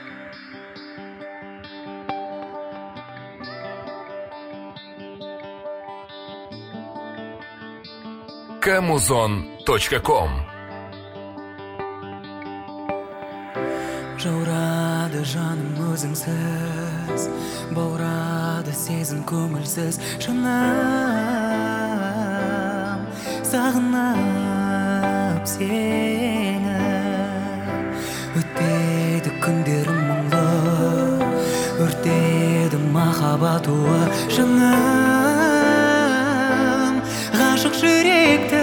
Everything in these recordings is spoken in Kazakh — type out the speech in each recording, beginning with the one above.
Kamuzon.com. Жаурады жаным өзіңсіз, баурады сезім көңілсіз. Жаным сағынып сені, өтпеді күндерім мұңлы, өртеді махаббат уы. Жаным ғашық жүректі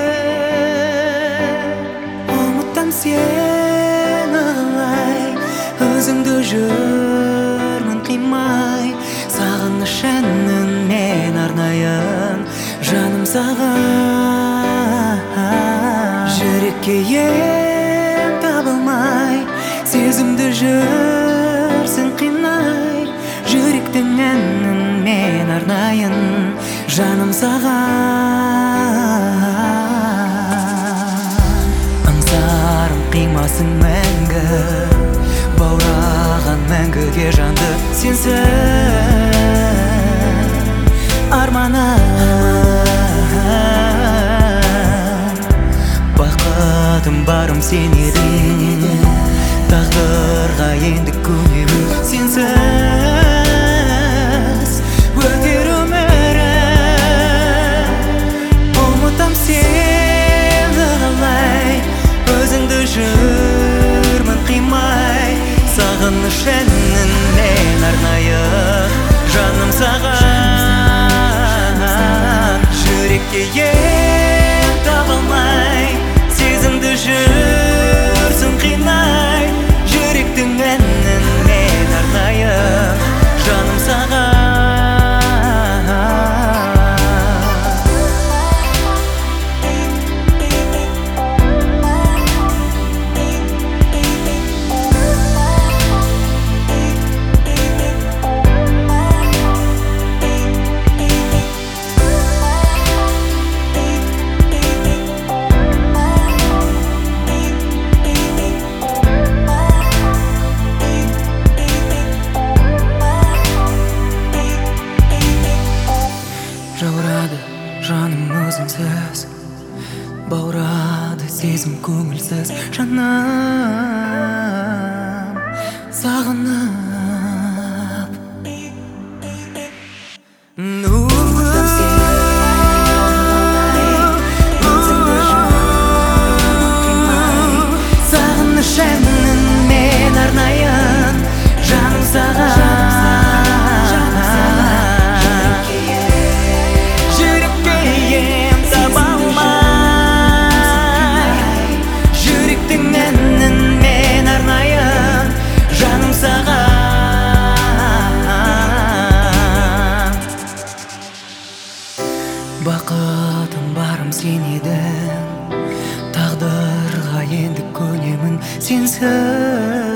ұмыттым сені қалай, өзіңді жүрмін қимай. Сағыныш әнін мен арнайын жаным саған. Жүрекке ем табылмай, сезімді жүрсің қинай. Жүректің әнін мен арнайын жаным саған. Аңсарым қимасын мәңгі, баураған мәңгіге жанды сенсің арманым. Бақытым барым сен едің, тағдырға енді көнемін. Сенсіз өтер өмірім, ұмытам сені қалай, өзіңді жүрмін қимай. Сағыныш әнін мен арнайын жаным саған. Жүрекке ем табылмай, сезімді жүрсің қинай. Жүректің әнін мен арнайын жаным саған. Жаурады жаным өзіңсіз, баурады сезім көңілсіз. Жаным сағынып сағыныш әнін мен арнайын жаным саған. Бақытым барым сен едің, тағдырға енді көнемін сенсіз.